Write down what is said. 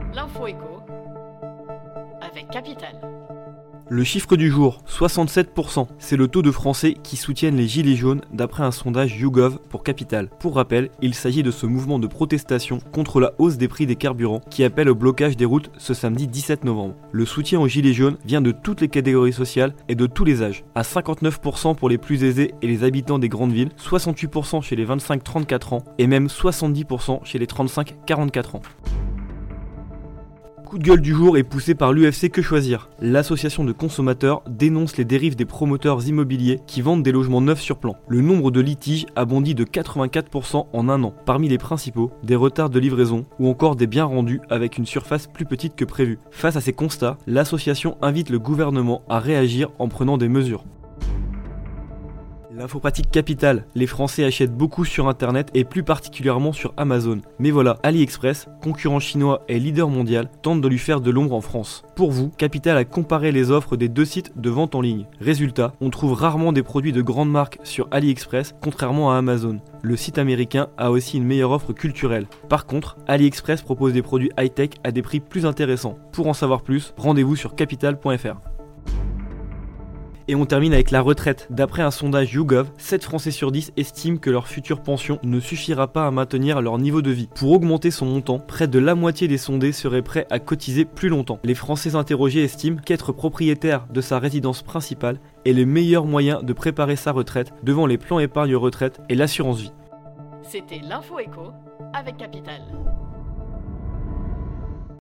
L'info éco avec Capital. Le chiffre du jour, 67%, c'est le taux de Français qui soutiennent les Gilets jaunes d'après un sondage YouGov pour Capital. Pour rappel, il s'agit de ce mouvement de protestation contre la hausse des prix des carburants qui appelle au blocage des routes ce samedi 17 novembre. Le soutien aux Gilets jaunes vient de toutes les catégories sociales et de tous les âges. À 59% pour les plus aisés et les habitants des grandes villes, 68% chez les 25-34 ans et même 70% chez les 35-44 ans. Coup de gueule du jour est poussé par l'UFC Que Choisir. L'association de consommateurs dénonce les dérives des promoteurs immobiliers qui vendent des logements neufs sur plan. Le nombre de litiges a bondi de 84% en un an. Parmi les principaux, des retards de livraison ou encore des biens rendus avec une surface plus petite que prévu. Face à ces constats, l'association invite le gouvernement à réagir en prenant des mesures. L'info pratique capitale, les Français achètent beaucoup sur internet et plus particulièrement sur Amazon. Mais voilà, AliExpress, concurrent chinois et leader mondial, tente de lui faire de l'ombre en France. Pour vous, Capital a comparé les offres des deux sites de vente en ligne. Résultat, on trouve rarement des produits de grandes marques sur AliExpress, contrairement à Amazon. Le site américain a aussi une meilleure offre culturelle. Par contre, AliExpress propose des produits high-tech à des prix plus intéressants. Pour en savoir plus, rendez-vous sur capital.fr. Et on termine avec la retraite. D'après un sondage YouGov, 7 Français sur 10 estiment que leur future pension ne suffira pas à maintenir leur niveau de vie. Pour augmenter son montant, près de la moitié des sondés seraient prêts à cotiser plus longtemps. Les Français interrogés estiment qu'être propriétaire de sa résidence principale est le meilleur moyen de préparer sa retraite devant les plans épargne retraite et l'assurance vie. C'était l'info éco avec Capital.